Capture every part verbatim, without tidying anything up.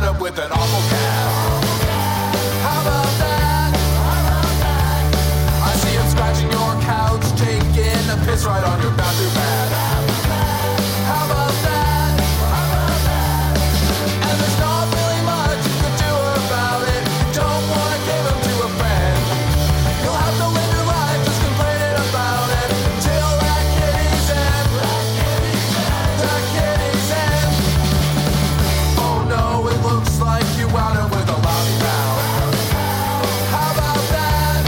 up with an awful cat. How about that? I see him scratching your couch, taking a piss right on your bathroom mat. How about that? And there's not really much you can do about it. You don't want to give him to a friend. You'll have to live your life just complaining about it until that kitty's in. That kitty's in. Oh no, it looks like you wound up with a lousy round. How about that?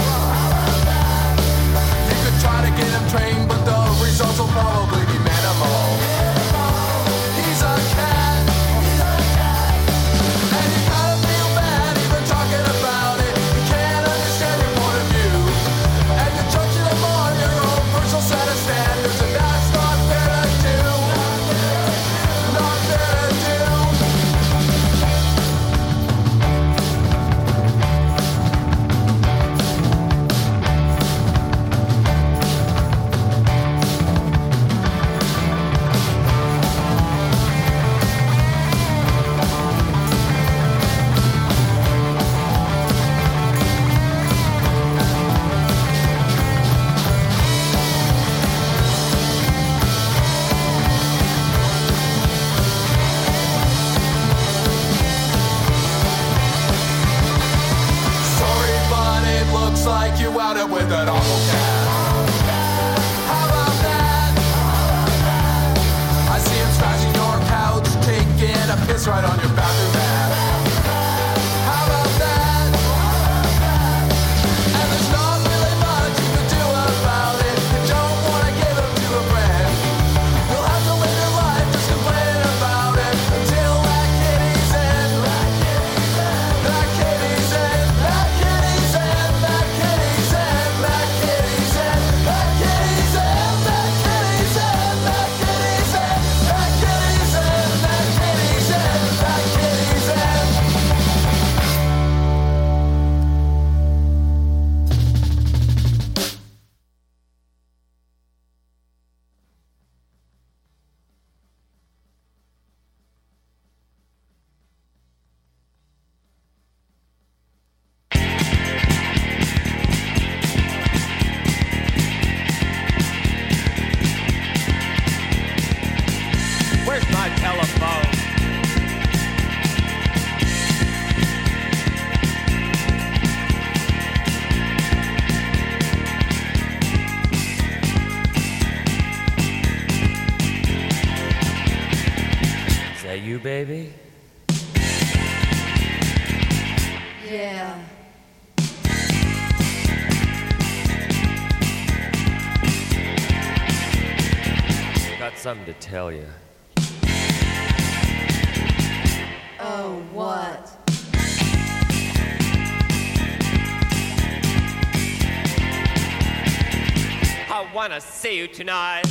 You could try to get him trained, but the results will probably be minimal. He's a cat. And you gotta feel bad even talking about it. You can't understand your point of view. And you're judging him on your own personal set of standards, and that's not fair to do. Not fair to do. Sorry, but it looks like you wound up with an awful cat. How about that? I see him scratching your couch, taking a piss right on your bathroom mat. How about that? And there's not really much you can do about it. You don't want to give him to a friend. You'll have to live your life just complaining about it until that kitty's in. That kitty's in. That kitty's in. That kitty's in. That kitty's in. That kitty's in. That kitty's in. That kitty's in. That kitty's in. That kitty's in. That kitty's in. Where's my telephone? Is that you, baby? Yeah. Got something to tell you. Oh, what? I wanna see you tonight.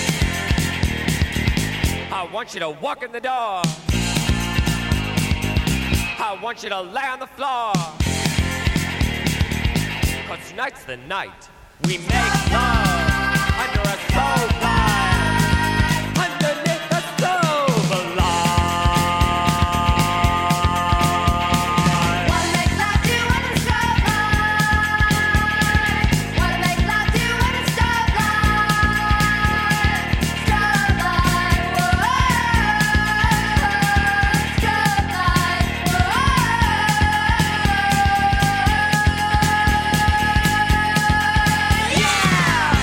I want you to walk in the door. I want you to lay on the floor. Cause tonight's the night we make love under a stove light, underneath the stove light. Wanna make love to you when it's stove light. Wanna make love to you when it's stove light. Stove light, whoa. Stove light, whoa. Yeah!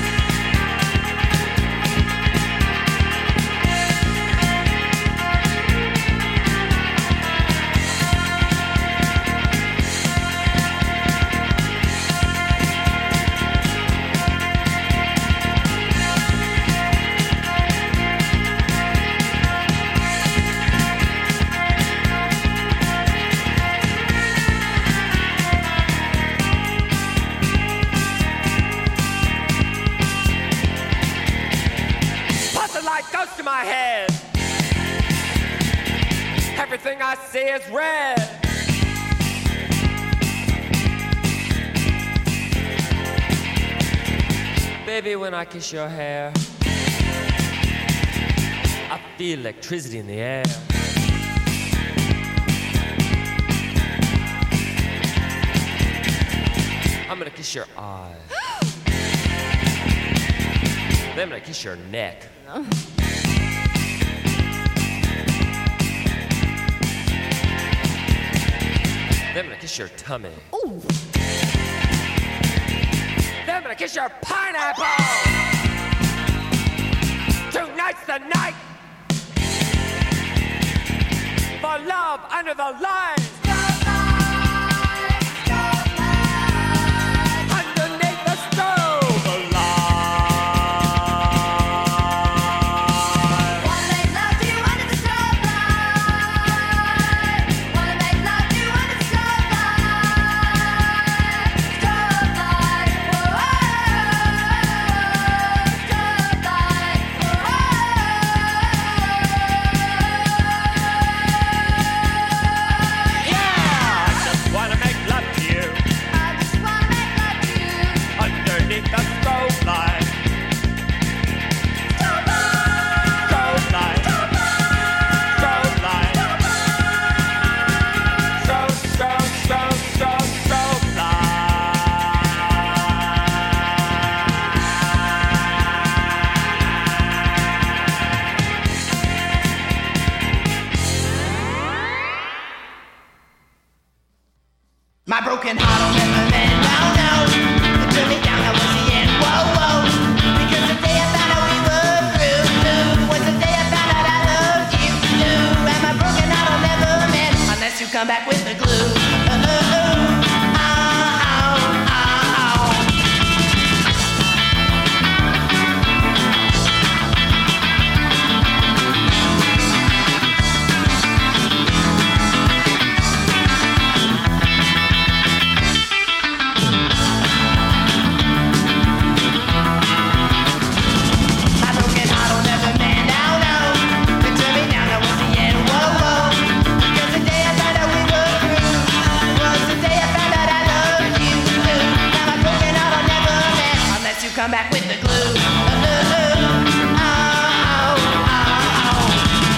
Plus the light goes to my head. Everything I see is red. Baby, when I kiss your hair, I feel electricity in the air. I'm gonna kiss your eye. Then I'm gonna kiss your neck. Then I'm gonna kiss your tummy. Ooh. Then I'm gonna kiss your pineapple. Tonight's the night for love under the lines. Underneath the stove line. Wanna make love to you under the stove light. Wanna make love to you under the stove light. Stove light, whoa, stove light, Yeah, I just wanna make love to you I just wanna make love to you. underneath the stove line. Stove light, Stove line. Stove line. Stove, stove, stove, stove, stove My broken heart will never mend, no, no. It took me down, that was the end, whoa, whoa. Because the day I found out we were through, through was the day I found out I loved you, too. And my broken heart will never mend unless you come back with the glue. Uh, uh, uh. Ow, ow, ow, ow. My broken heart will never mend, no, no. It took me down, that was the end, whoa, whoa. Because the day I found out we were through was the day I found out I loved you, too. Now my broken heart will never mend unless you come back with the glue. Uh, uh, uh. Ow, ow, ow, ow.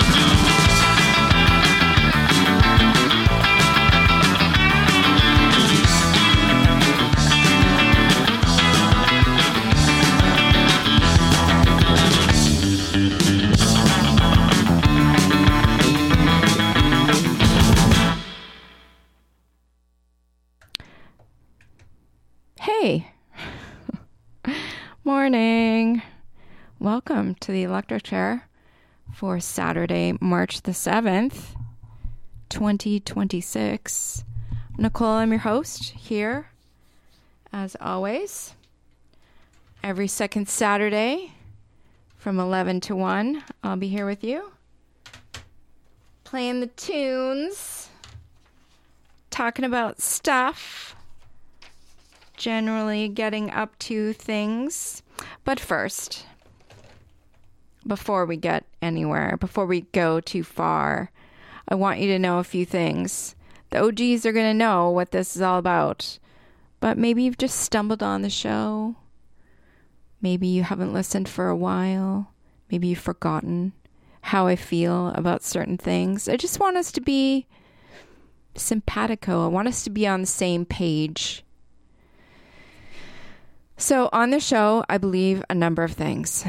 Hey. Morning. Welcome to the Electric Chair for Saturday, March the seventh, twenty twenty-six. Nicole, I'm your host here, as always. Every second Saturday from eleven to one, I'll be here with you, playing the tunes, talking about stuff, generally getting up to things. But first, before we get anywhere, before we go too far, I want you to know a few things. The O Gs are going to know what this is all about, but maybe you've just stumbled on the show. Maybe you haven't listened for a while. Maybe you've forgotten how I feel about certain things. I just want us to be simpatico. I want us to be on the same page. So on the show, I believe a number of things.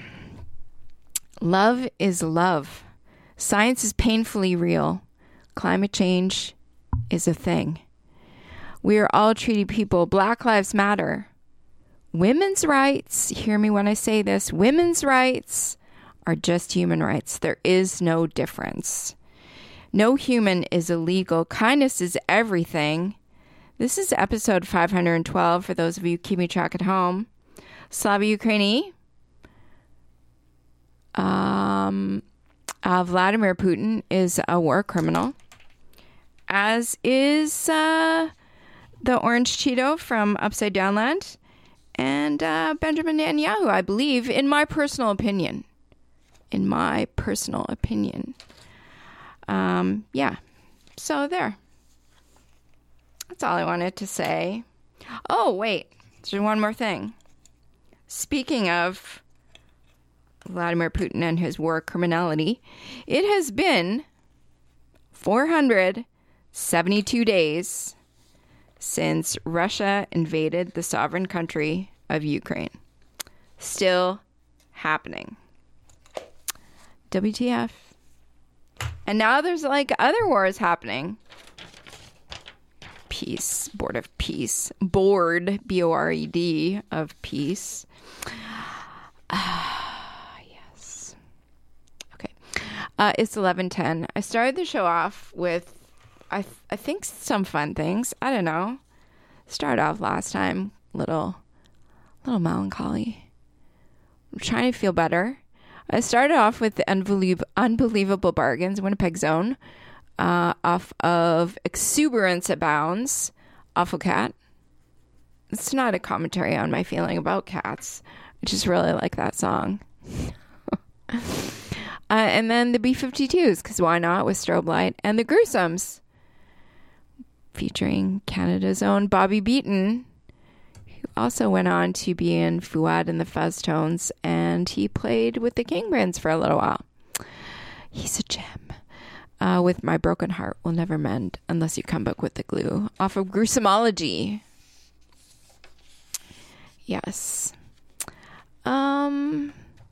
Love is love. Science is painfully real. Climate change is a thing. We are all treated people. Black Lives Matter. Women's rights, hear me when I say this, women's rights are just human rights. There is no difference. No human is illegal. Kindness is everything. This is episode five hundred twelve for those of you keeping track at home. Slava Ukraini. Um, uh, Vladimir Putin is a war criminal, as is uh, the Orange Cheeto from Upside Down Land, and uh, Benjamin Netanyahu, I believe, in my personal opinion. In my personal opinion. Um, yeah. So there. That's all I wanted to say. Oh, wait. There's one more thing. Speaking of Vladimir Putin and his war criminality, it has been four hundred seventy-two days since Russia invaded the sovereign country of Ukraine. Still happening. W T F. And now there's like other wars happening. Peace, Board of Peace, Board, B O R E D, of Peace. Ah, yes. Okay. Uh, it's eleven ten. I started the show off with, I th- I think, some fun things. I don't know. Started off last time, little, little melancholy. I'm trying to feel better. I started off with the unbelievable, unbelievable bargains, Winnipeg Zone, uh, off of Exuberance Abounds, Awful Cat. It's not a commentary on my feeling about cats. I just really like that song. uh, and then the B fifty-twos, because why not, with Strobe Light, and the Gruesomes, featuring Canada's own Bobby Beaton, who also went on to be in Fuad and the Fuzztones, and he played with the Kingbirds for a little while. He's a gem. Uh, with My Broken Heart Will Never Mend Unless You Come Back with the Glue, off of Gruesomology. Yes. Um,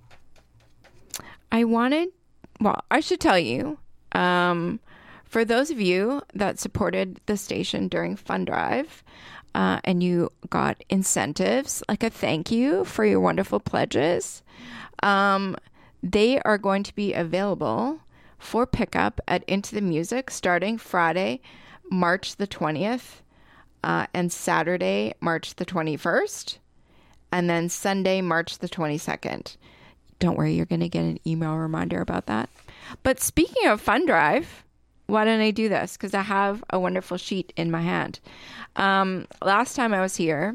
I wanted, well, I should tell you, um, for those of you that supported the station during Fund Drive, uh, and you got incentives, like a thank you for your wonderful pledges, um, they are going to be available for pickup at Into the Music starting Friday, March the twentieth, uh, and Saturday, March the twenty-first, and then Sunday, March the twenty-second. Don't worry, you're going to get an email reminder about that. But speaking of Fund Drive, why don't I do this? Because I have a wonderful sheet in my hand. Um, last time I was here,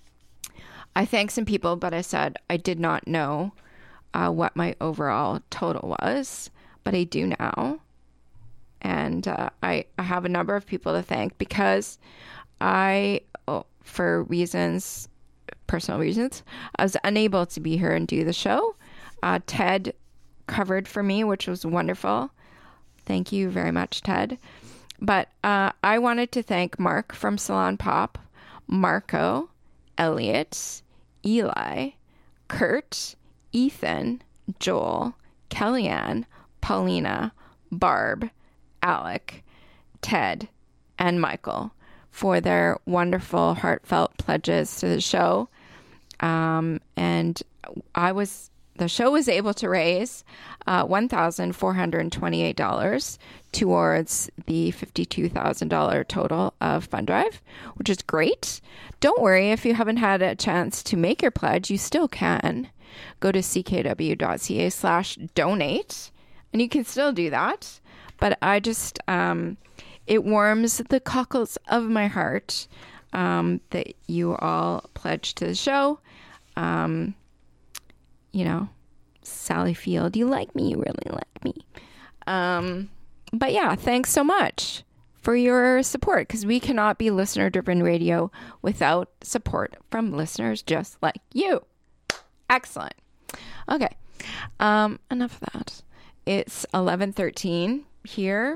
I thanked some people, but I said I did not know uh, what my overall total was. But I do now. And uh, I, I have a number of people to thank because I, oh, for reasons, personal reasons, I was unable to be here and do the show. Uh, Ted covered for me, which was wonderful. Thank you very much, Ted. But uh, I wanted to thank Mark from Salon Pop, Marco, Elliot, Eli, Kurt, Ethan, Joel, Kellyanne, Paulina, Barb, Alec, Ted, and Michael for their wonderful, heartfelt pledges to the show. Um, and I was, the show was able to raise uh, one thousand four hundred twenty-eight dollars towards the fifty-two thousand dollars total of Fund Drive, which is great. Don't worry, if you haven't had a chance to make your pledge, you still can. Go to ckw.ca slash donate. And you can still do that. But I just, um, it warms the cockles of my heart um, that you all pledge to the show. Um, you know, Sally Field, you like me, you really like me. Um, but yeah, thanks so much for your support, because we cannot be listener-driven radio without support from listeners just like you. Excellent. Okay, um, enough of that. It's eleven thirteen here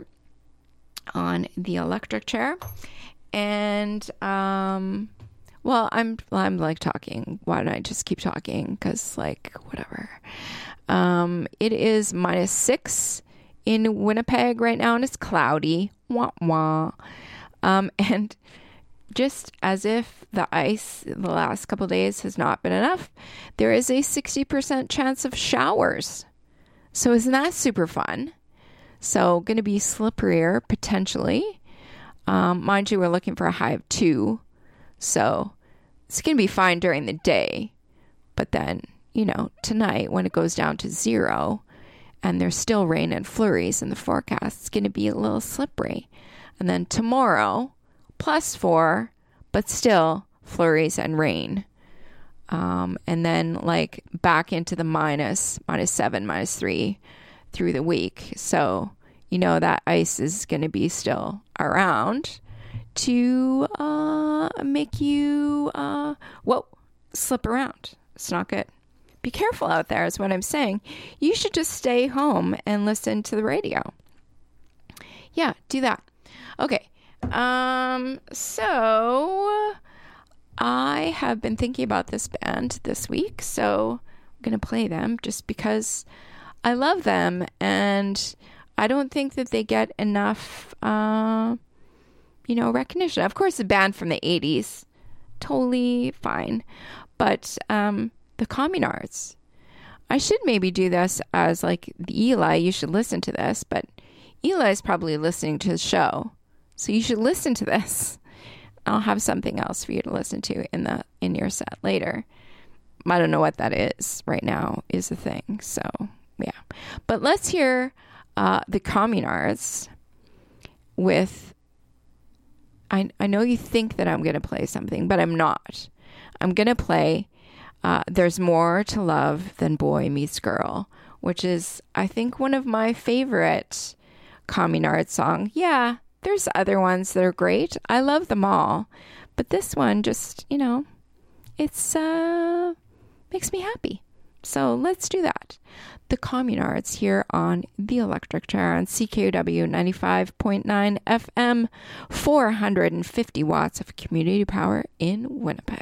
on the electric chair. And, um, well, I'm, I'm like talking. Why don't I just keep talking? Cause like, whatever. Um, it is minus six in Winnipeg right now and it's cloudy. Wah, wah. Um, and just as if the ice the last couple of days has not been enough, there is a sixty percent chance of showers. So isn't that super fun? So going to be slipperier potentially. Um, mind you, we're looking for a high of two. So it's going to be fine during the day. But then, you know, tonight when it goes down to zero and there's still rain and flurries in the forecast, it's going to be a little slippery. And then tomorrow, plus four, but still flurries and rain. Um, and then like back into the minus, minus seven, minus three through the week. So, you know, that ice is going to be still around to uh, make you, uh, whoa, slip around. It's not good. Be careful out there is what I'm saying. You should just stay home and listen to the radio. Yeah, do that. Okay. Um, so I have been thinking about this band this week, so I'm going to play them just because I love them, and I don't think that they get enough, uh, you know, recognition. Of course, a band from the eighties, totally fine, but um, the Communards. I should maybe do this as like the Eli. You should listen to this, but Eli is probably listening to the show, so you should listen to this. I'll have something else for you to listen to in the in your set later. I don't know what that is right now is the thing. So yeah, but let's hear uh, the Communards with. I I know you think that I'm gonna play something, but I'm not. I'm gonna play. Uh, There's More to Love Than Boy Meets Girl, which is, I think, one of my favorite Communard songs. Yeah, there's other ones that are great. I love them all. But this one just, you know, it's, uh, makes me happy. So let's do that. The Communards here on The Electric Chair on C K U W ninety-five point nine F M, four hundred fifty watts of community power in Winnipeg.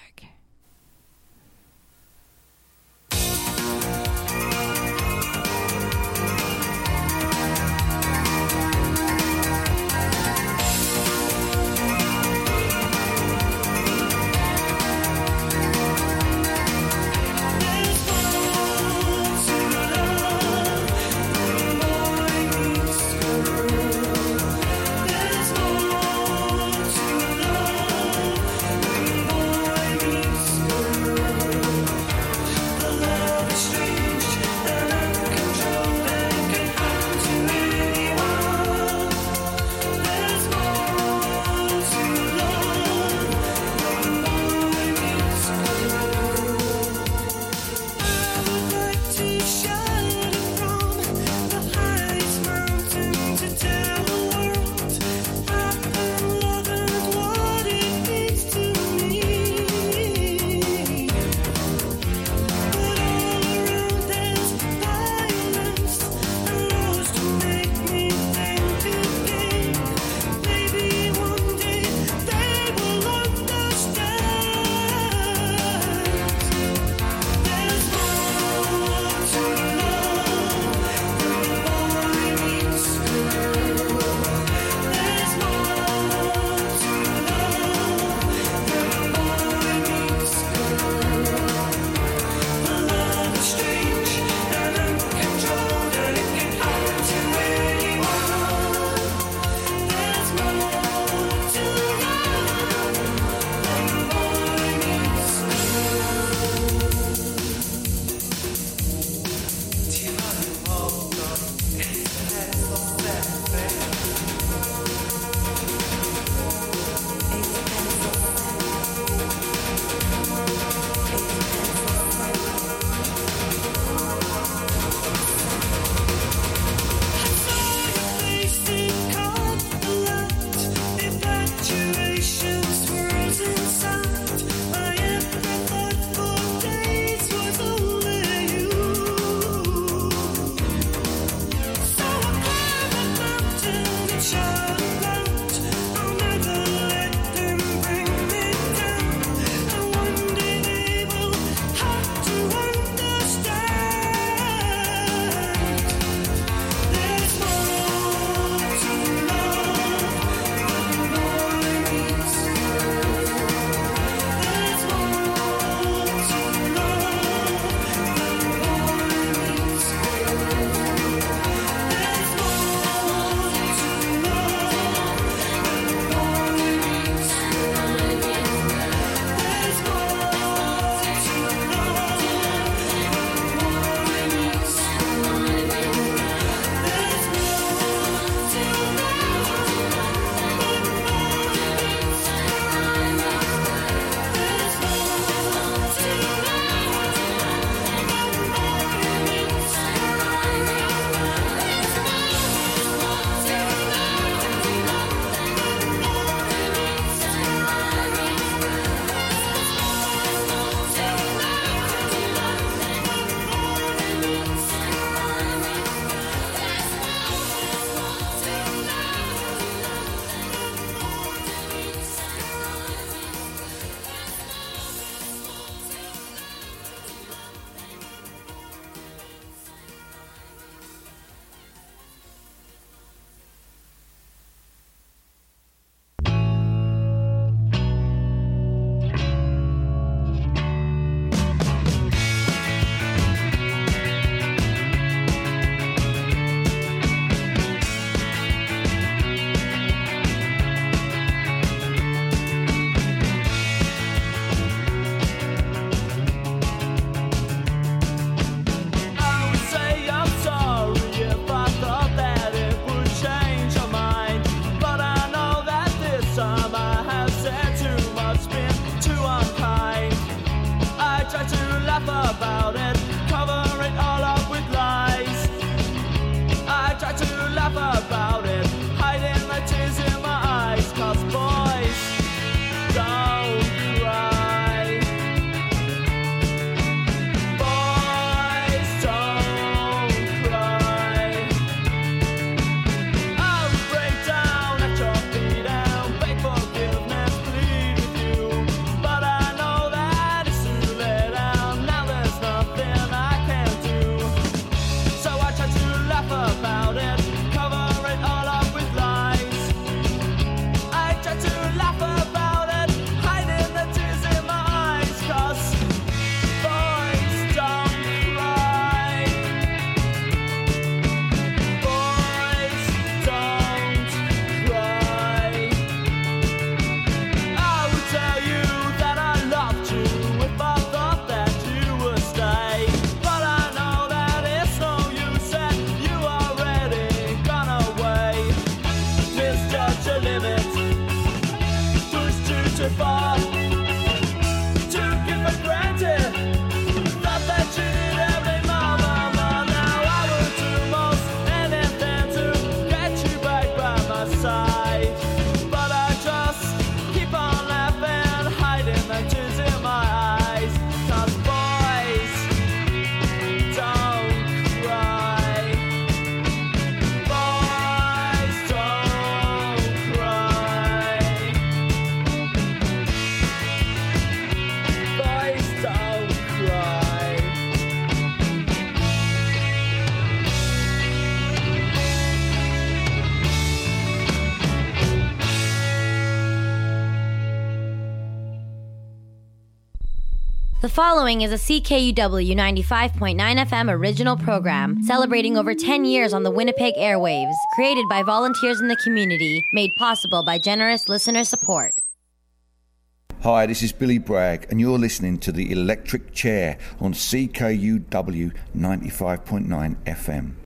The following is a C K U W ninety-five point nine F M original program celebrating over ten years on the Winnipeg airwaves, created by volunteers in the community, made possible by generous listener support. Hi, this is Billy Bragg, and you're listening to The Electric Chair on C K U W ninety-five point nine F M.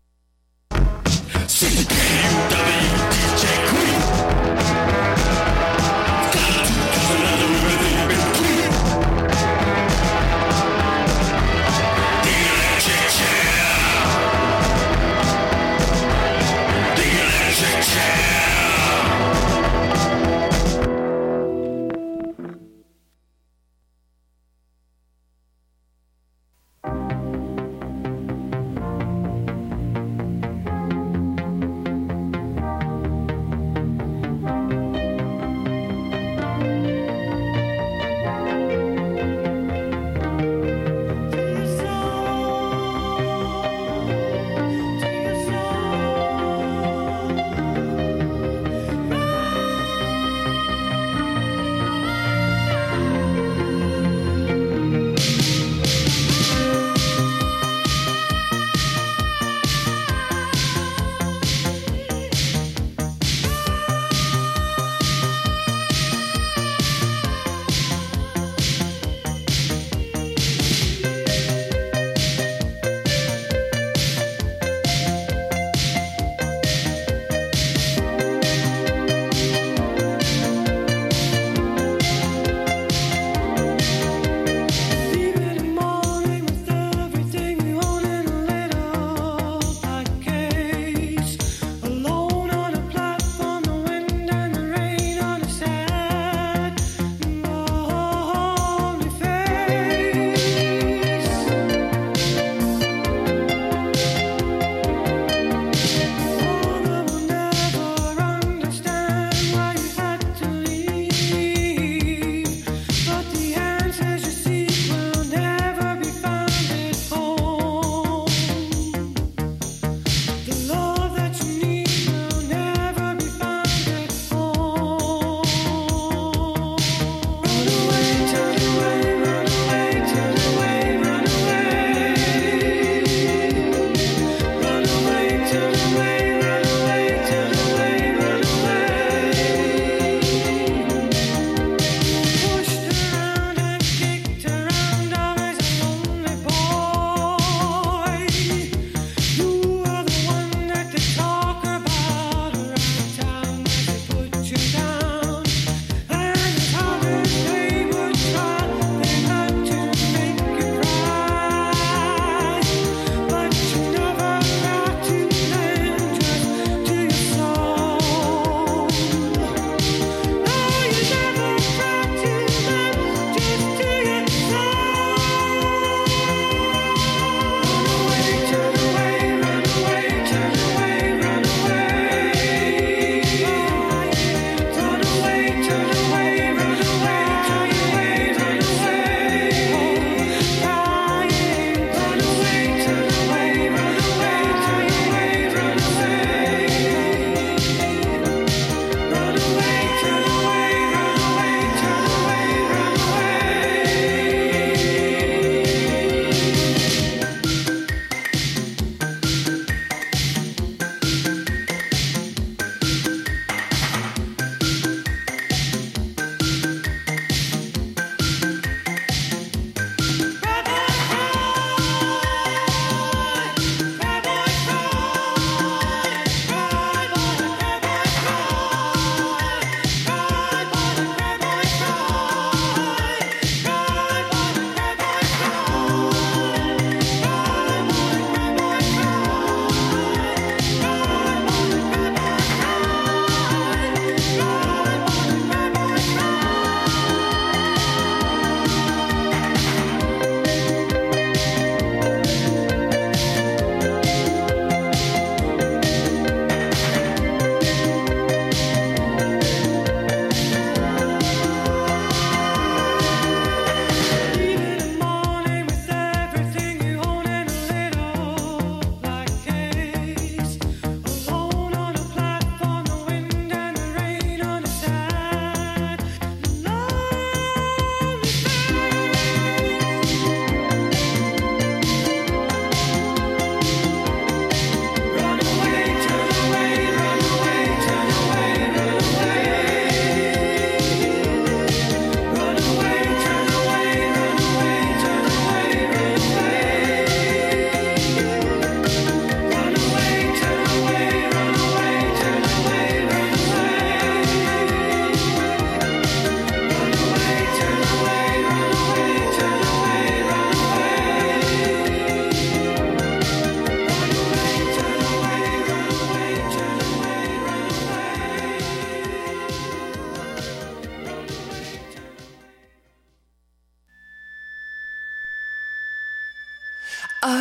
C K U W D J Queen. Got another rhythm in Queen. The electric chair. The electric chair.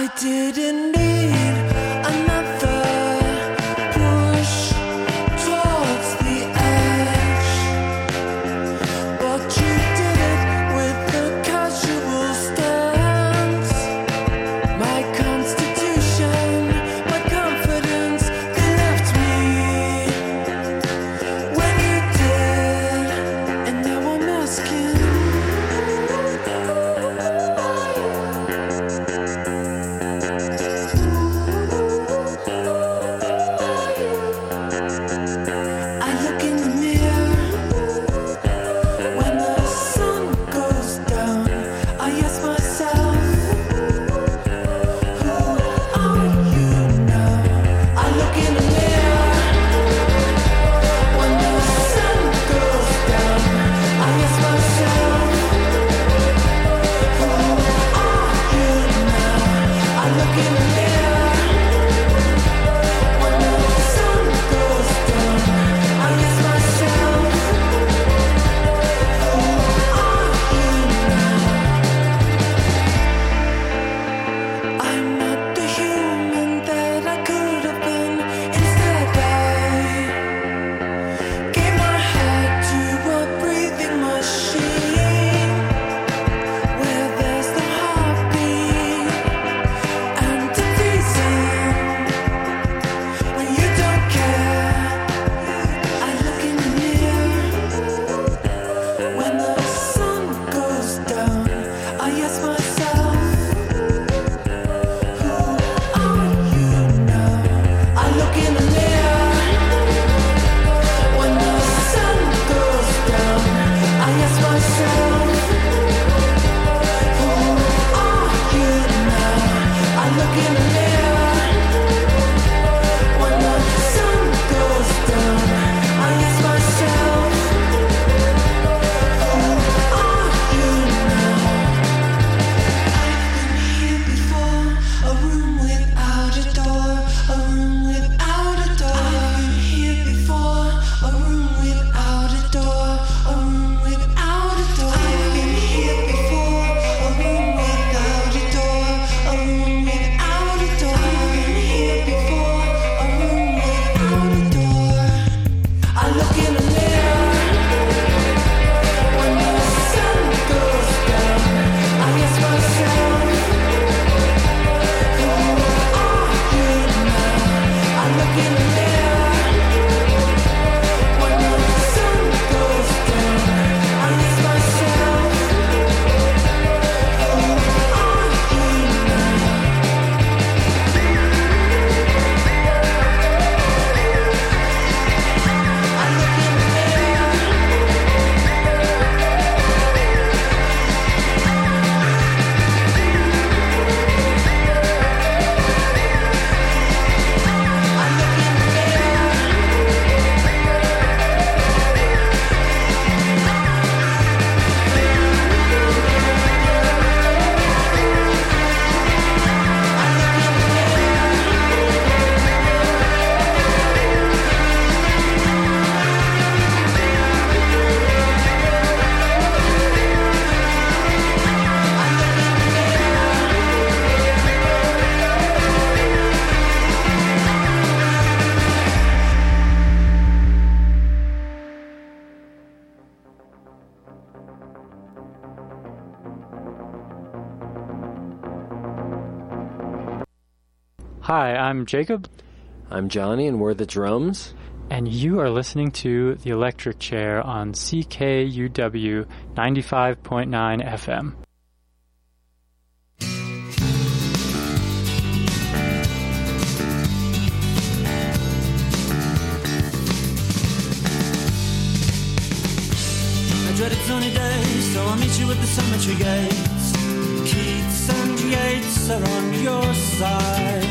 I didn't need another push towards the edge, but you did it with a casual stance. My constitution, my confidence, they left me when you did, and now I'm asking. I look in the mirror when the sun goes down. I ask myself, who are you now? I look in the mirror when the sun goes down. I ask myself, who are you now? I look in the mirror when the sun goes down. I ask myself, who are you now? I'm not the human that I could have been. Instead, I gave my heart to a breathing machine where there's no heartbeat and a reason when you don't care. I look in the mirror when the sun goes down. I ask myself, who are you now? I look in the mirror when the sun goes down. I ask myself, who are you now? I look in the mirror when the sun goes down. I ask myself, who are you now? I've been here before, a room without a door, a room without a door. I've been here before, a room without a door, a room without a door. I've been here before, a room without a door, a room without a door. I've been here before, a room without a door. I look in the mirror when the sun goes down. I ask myself, who are you now? I look in the mirror when the sun goes down. I ask myself, who are you now? I look in the mirror. I look in the mirror. I look in the mirror. I look in the mirror. Hi, I'm Jacob, I'm Johnny, and we're the drums. and you are listening to The Electric Chair on C K U W ninety-five point nine F M. A dreaded sunny day, so I'll meet you at the cemetery gates. Keats and Yeats are on your side.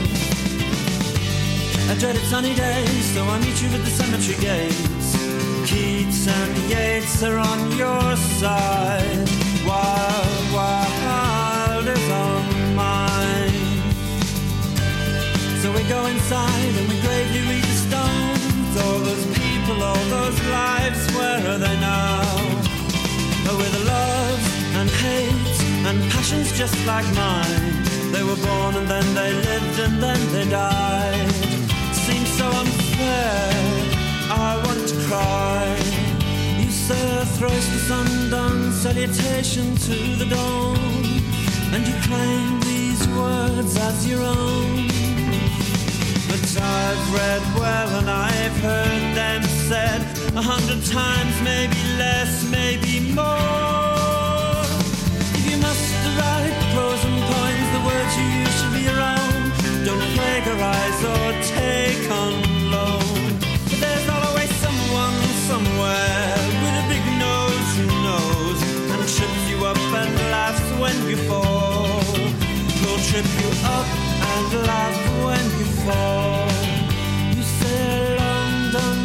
A dreaded sunny day, so I'll meet you at the cemetery gates. Keats and Yeats are on your side. Wild, wild is on mine. So we go inside and we gravely read the stones. All those people, all those lives, where are they now? With loves and hates and passions just like mine. They were born and then they lived and then they died. Seems so unfair, I want to cry. You say a thrice the undone salutation to the dawn, and you claim these words as your own. But I've read well and I've heard them said a hundred times, maybe less, maybe more. If you must write pros and points, the words you use should be your own. Don't plagiarize or take on loan. But there's always someone somewhere with a big nose who knows and trips you up and laughs when you fall. He'll trip you up and laugh when you fall. You say London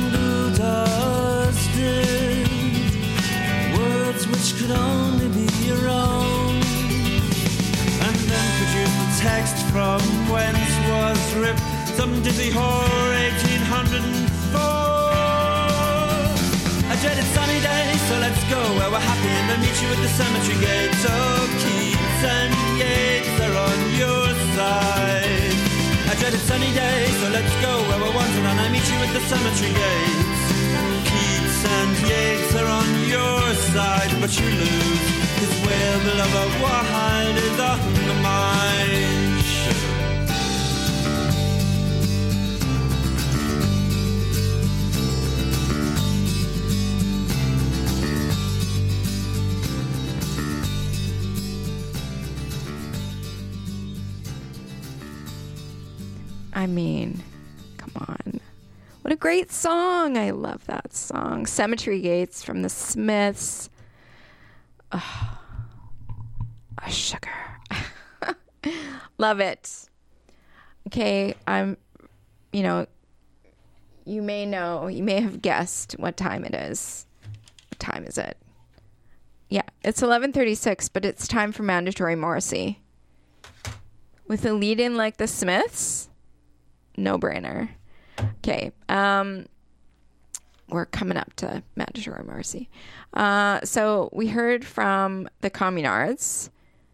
dusted words which could only be your own, and then produce the text from whence was ripped some dizzy whore eighteen oh four. A dreaded sunny day, so let's go where we're happy and then meet you at the cemetery gate. So Keats and Yeats are on your side. A dreaded sunny day, so let's go where we're wanted and I meet you at the cemetery gates. Keats and Yeats are on your side, but you lose, 'cause where the lover wide is on the mind. I mean, come on. What a great song. I love that song. Cemetery Gates from the Smiths. Oh, a sugar. Love it. Okay, I'm, you know, you may know, you may have guessed what time it is. What time is it? Yeah, it's eleven thirty-six, but it's time for Mandatory Morrissey. With a lead in like the Smiths? No brainer. Okay. Um, we're coming up to Mandatory Mercy. Uh, so we heard from the Communards.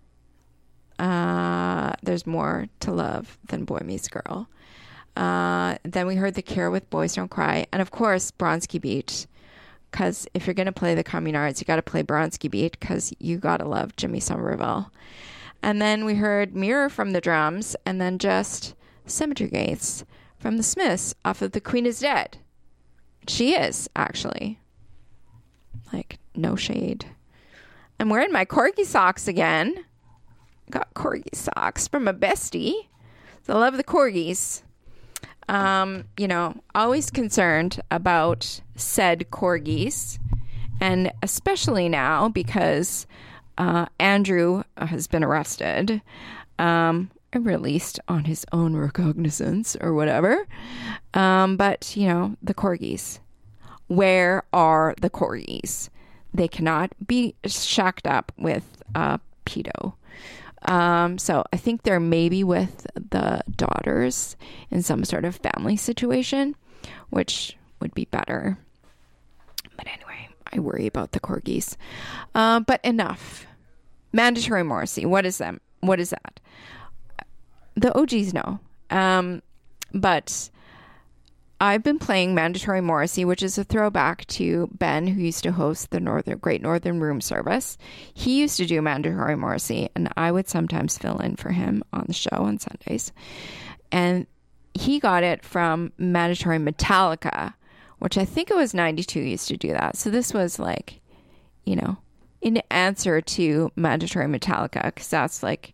Uh, there's more to love than Boy Meets Girl. Uh, then we heard The Cure with Boys Don't Cry. And of course, Bronski Beat. Because if you're going to play the Communards, you got to play Bronski Beat because you got to love Jimmy Somerville. And then we heard Mirror from the Drums. And then just Cemetery Gates from the Smiths off of The Queen is Dead. She is, actually. Like, no shade. I'm wearing my corgi socks again. Got corgi socks from a bestie. So I love the corgis. Um, you know, always concerned about said corgis. And especially now because uh, Andrew has been arrested. Um... released on his own recognizance or whatever. Um, but, you know, the corgis. Where are the corgis? They cannot be shacked up with a pedo. Um, so I think they're maybe with the daughters in some sort of family situation, which would be better. But anyway, I worry about the corgis. Uh, but enough. Mandatory Morrissey. What is them? What is that? The O Gs know. Um, but I've been playing Mandatory Morrissey, which is a throwback to Ben, who used to host the Northern Great Northern Room Service. He used to do Mandatory Morrissey, and I would sometimes fill in for him on the show on Sundays. And he got it from Mandatory Metallica, which I think it was ninety-two used to do that. So this was like, you know, in answer to Mandatory Metallica, because that's like,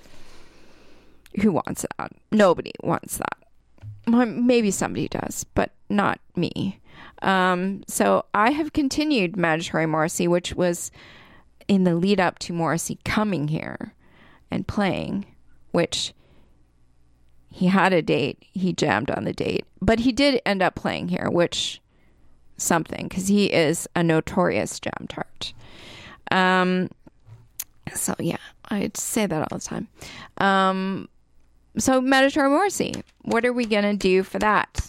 who wants that? Nobody wants that. Well, maybe somebody does, but not me. Um, so I have continued Mandatory Morrissey, which was in the lead up to Morrissey coming here and playing, which he had a date. He jammed on the date, but he did end up playing here, which something, because he is a notorious jam tart. Um, so yeah, I'd say that all the time. Um, So Mandatory Morrissey, what are we going to do for that?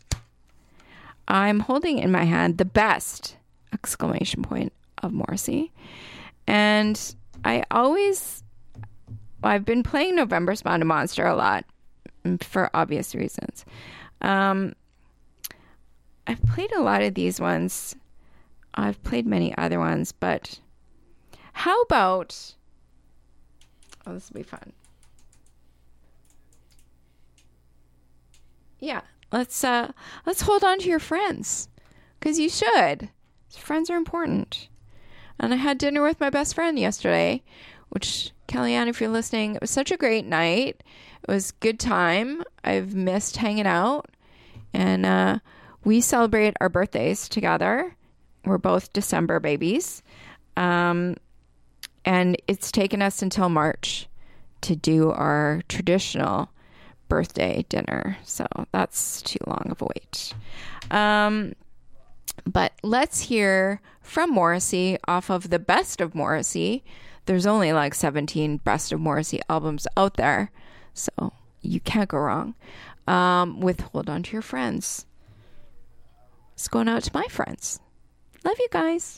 I'm holding in my hand the best exclamation point of Morrissey. And I always well, I've been playing November Spawn a Monster a lot mm, for obvious reasons. Um, I've played a lot of these ones. I've played many other ones, but how about... Oh, this will be fun. Yeah, let's uh, let's hold on to your friends, because you should. Friends are important. And I had dinner with my best friend yesterday, which, Kellyanne, if you're listening, it was such a great night. It was good time. I've missed hanging out. And uh, we celebrate our birthdays together. We're both December babies. Um, and it's taken us until March to do our traditional birthday dinner. So that's too long of a wait. Um, but let's hear from Morrissey off of the Best of Morrissey. There's only like seventeen Best of Morrissey albums out there, so you can't go wrong um, with Hold On To Your Friends. It's going out to my friends. Love you guys.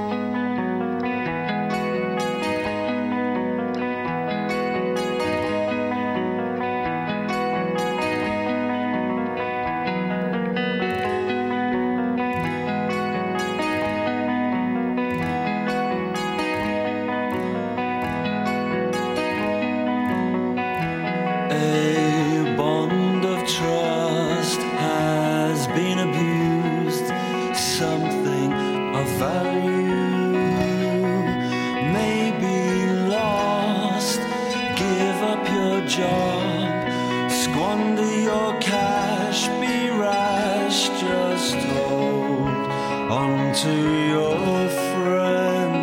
A bond of trust has been abused. Something of value may be lost. Give up your job, squander your cash, be rash. Just hold on to your friend.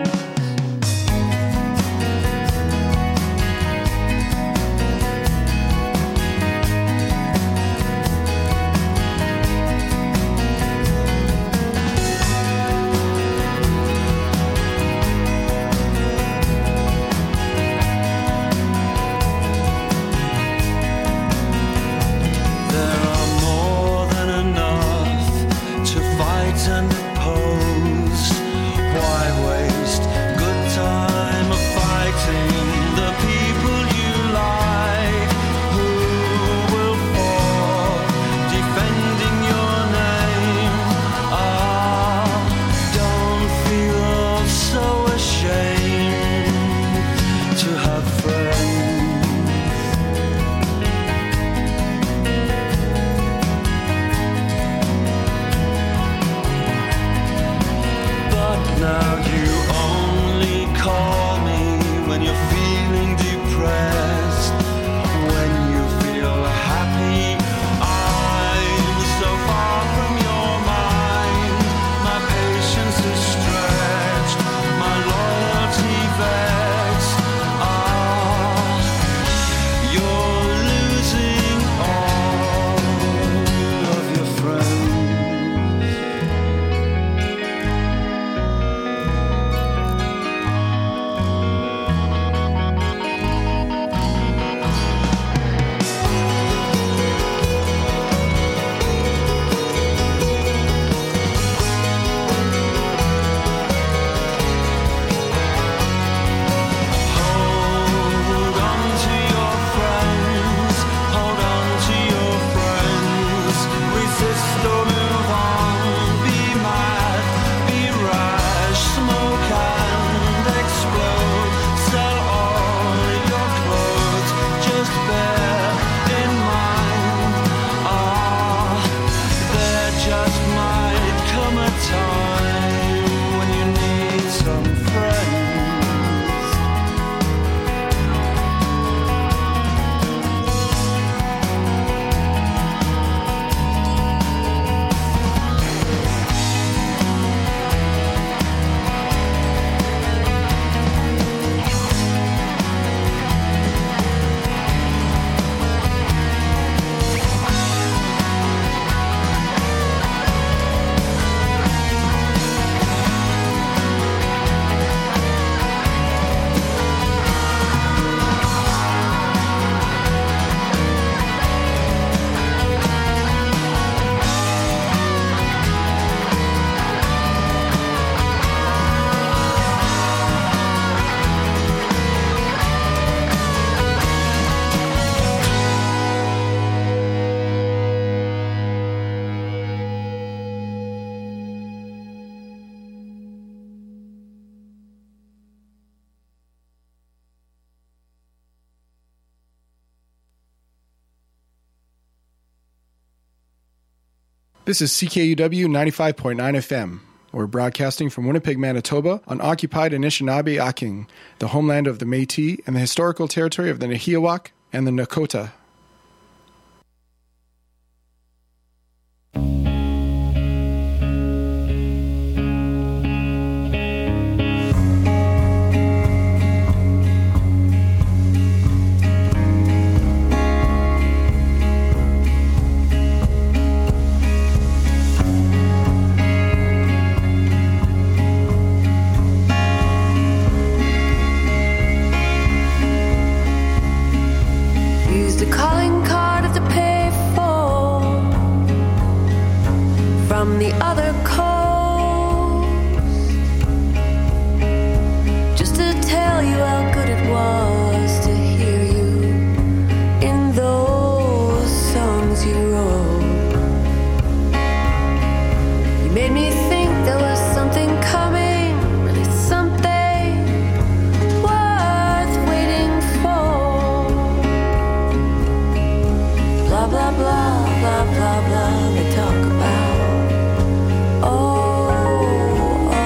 And oppose. Why waste good time of fighting the people you like? Who will fall defending your name? Ah, don't feel so ashamed to have friends. Now you only call me when you're feeling depressed. When you feel happy, I'm so far from your mind. My patience is stretched, my loyalty vexed. Ah, you're losing all of your friends. Hold on to your friends, hold on to your friends. Resist or move on, be mad, be rash, smoke and explode. Sell all your clothes, just bear in mind. Ah, there just might come a time when you need some friends. This is C K U W ninety-five point nine F M. We're broadcasting from Winnipeg, Manitoba on occupied Anishinaabe-Aking, the homeland of the Métis and the historical territory of the Nahiawak and the Nakota. Used a calling card at the payphone from the other coast, just to tell you how good it was to hear you in those songs you wrote. You made me think there was something coming, really something worth waiting for. Blah, blah, blah, blah, blah, blah, they talk about. Oh, oh,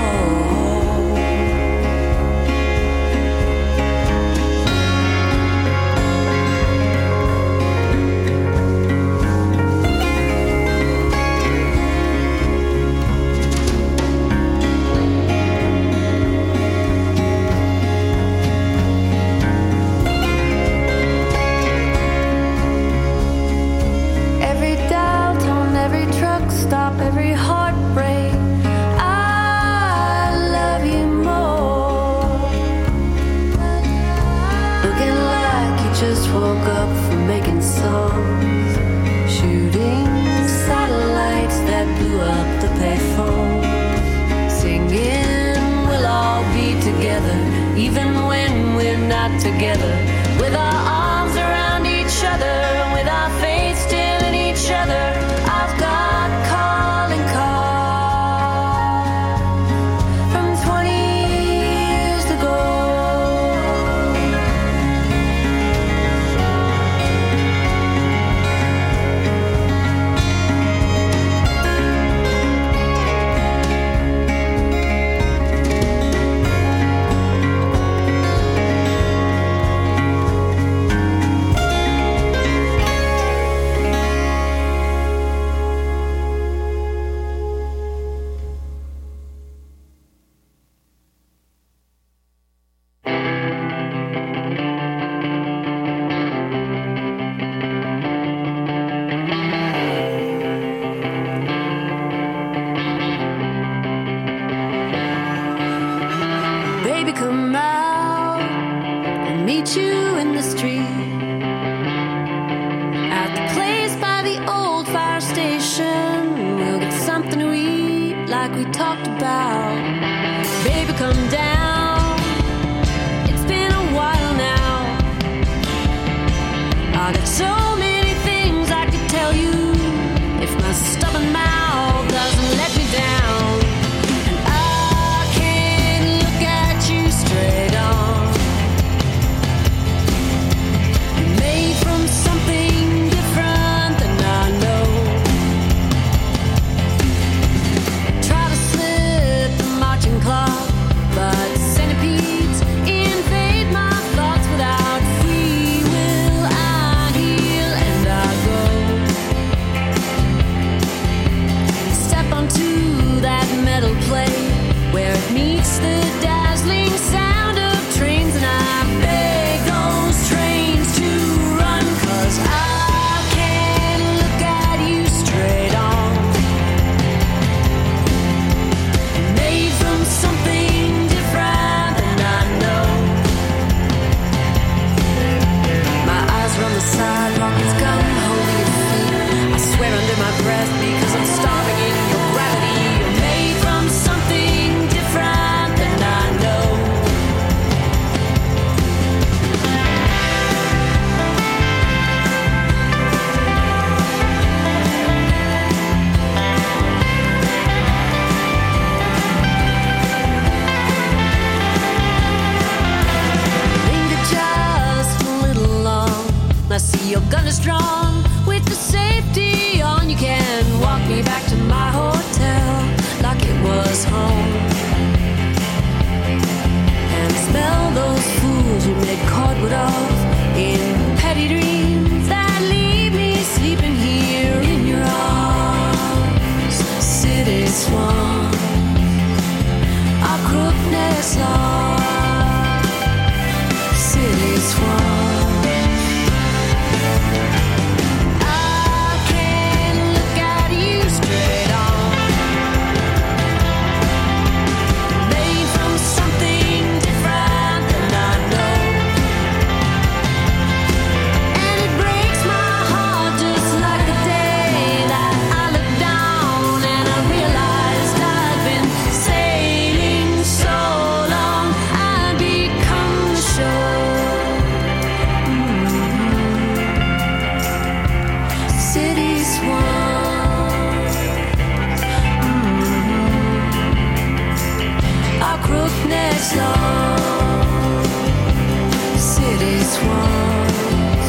every doubt on every truck stop, every heartbreak, I love you more. Looking like you just woke up from making songs, shooting satellites that blew up the payphone, singing we'll all be together even when we're not together, with our arms around each other, with our faith still in each other. I've got calling cards from twenty years ago. Baby, come out and meet you in the street, at the place by the old fire station. We'll get something to eat like we talked about. Baby, come down. It's been a while now. I got so many things I could tell you if my stubborn mouth doesn't let me down. And I can't look at you straight on. You're made from something different than I know. Try to slip the marching clock, but centipedes invade my thoughts without free will. I heal and I go. Step onto that metal plate where it meets the dazzling sound of trains, and I beg those trains to run, 'cause I can't look at you straight on. You're made from something different than I know. My eyes are on the sidewalk, it's gun holding your feet. I swear under my breath because I'm starving in your gravity. You're made from something different than I know. Linger just a little long. I see your gun is drawn with the safety on. You can walk me back to my hotel like it was home. And smell those fools you made cordwood of in petty dreams that leave me sleeping here in your arms. City swan, a crook next lawn. City swan. City swans.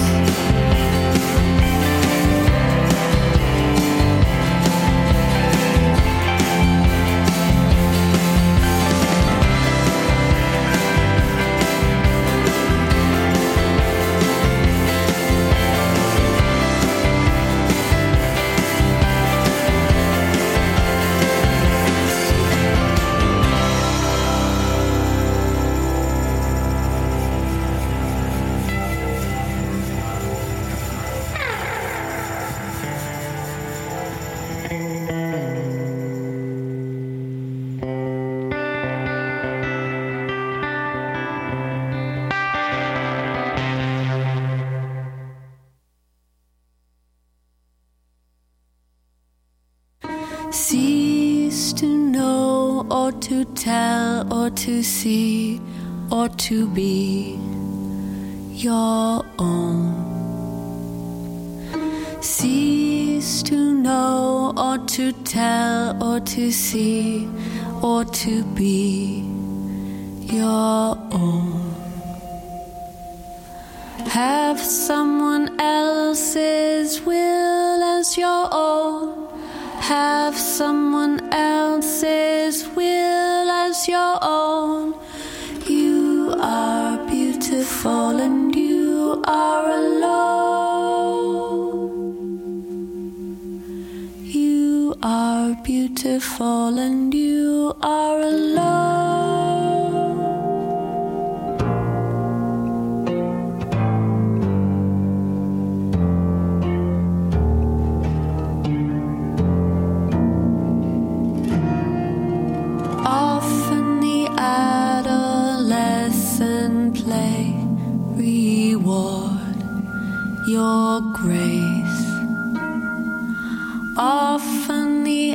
Cease to know or to tell or to see or to be your own. Cease to know or to tell or to see or to be your own. Have someone else's will as your own. Have someone else's will as your own. You are beautiful and you are alone. You are beautiful and you are alone. Your grace. Often the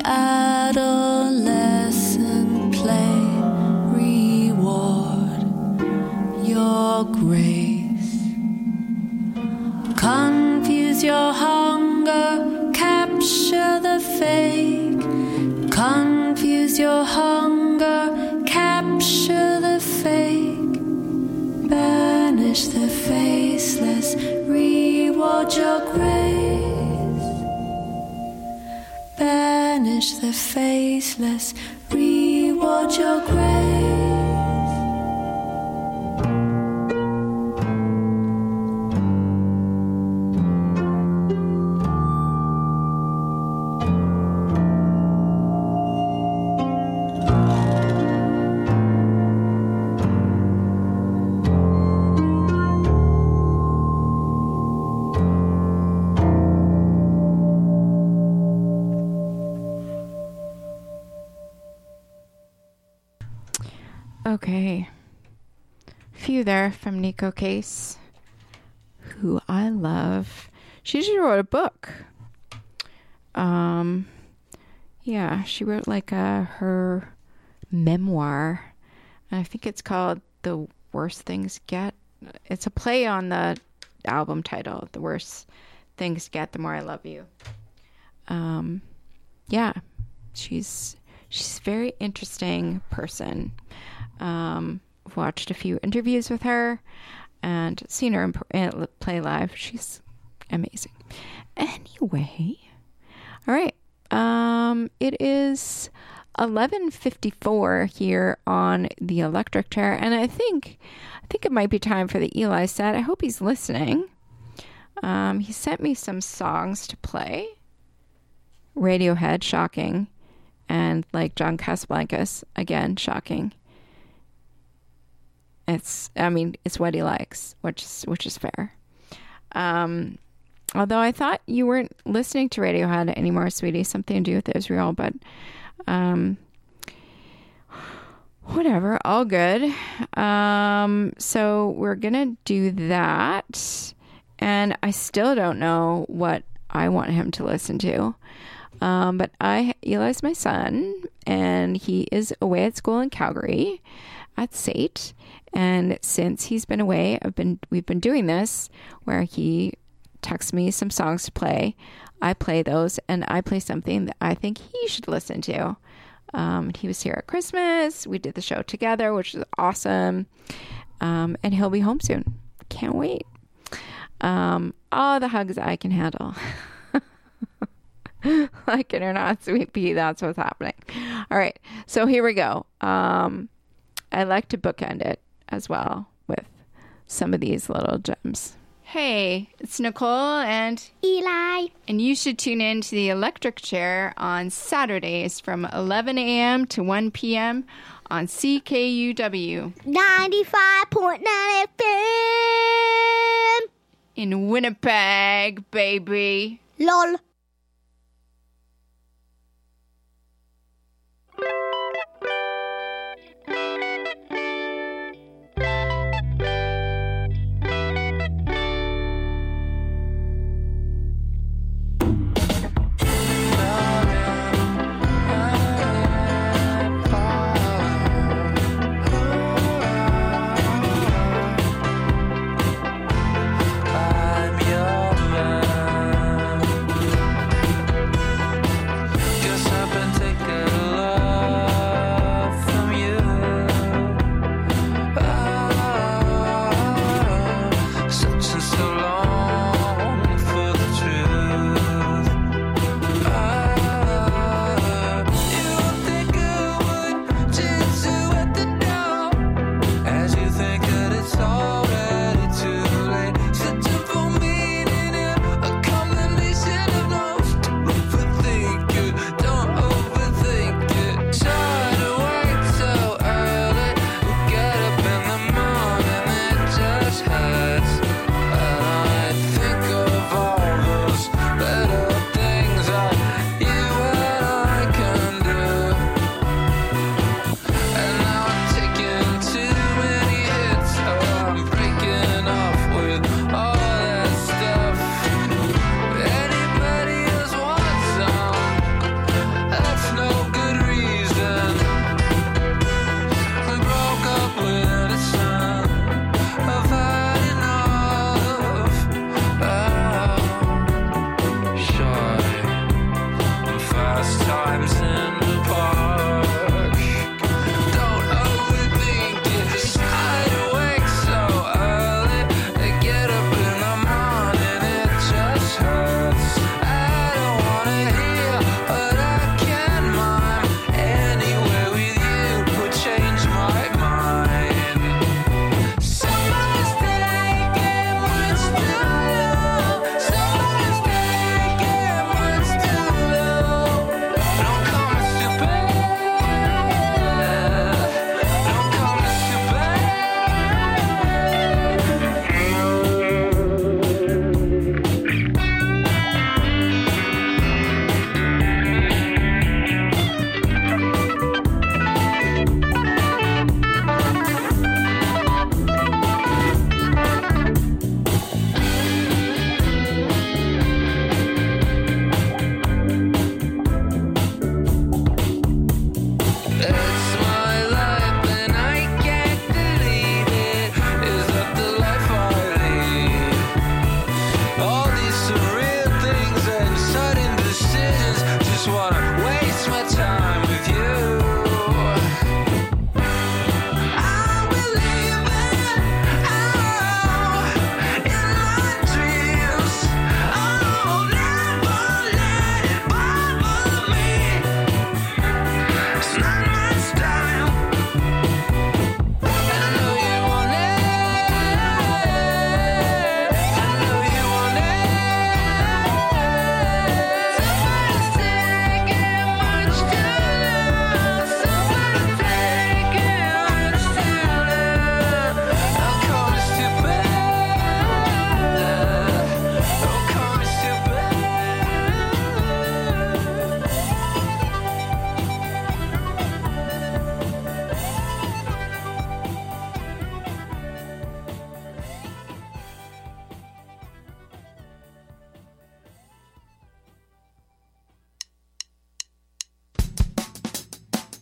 adolescent play reward your grace. Confuse your hunger, capture the fake. Confuse your hunger, capture the fake. Banish the faceless, reward your grace. Banish the faceless, reward your grace. Okay. Few there from Nico Case, who I love. She just wrote a book. Um, yeah, she wrote like a, her memoir. I think it's called The Worse Things Get. It's a play on the album title, The Worse Things Get, The More I Love You. Um, yeah, she's she's a very interesting person. Um, watched a few interviews with her and seen her in, in, play live. She's amazing. Anyway, all right, Um, it is eleven fifty-four here on the electric chair, and I think I think it might be time for the Eli set. I hope he's listening. Um, he sent me some songs to play. Radiohead, shocking. And like John Casablancas, again, shocking. It's, I mean, it's what he likes, which is, which is fair. Um, although I thought you weren't listening to Radiohead anymore, sweetie, something to do with Israel, but, um, whatever, all good. Um, so we're gonna do that, and I still don't know what I want him to listen to. Um, but I, Eli's my son, and he is away at school in Calgary at S A T. And since he's been away, I've been, we've been doing this where he texts me some songs to play. I play those, and I play something that I think he should listen to. Um, he was here at Christmas. We did the show together, which is awesome. Um, and he'll be home soon. Can't wait. Um, all the hugs I can handle. Like it or not, sweet pea, that's what's happening. All right, so here we go. Um, I like to bookend it as well with some of these little gems. Hey, it's Nicole and Eli. And you should tune in to the Electric Chair on Saturdays from eleven a.m. to one p.m. on C K U W ninety-five point nine F M in Winnipeg, baby. Lol.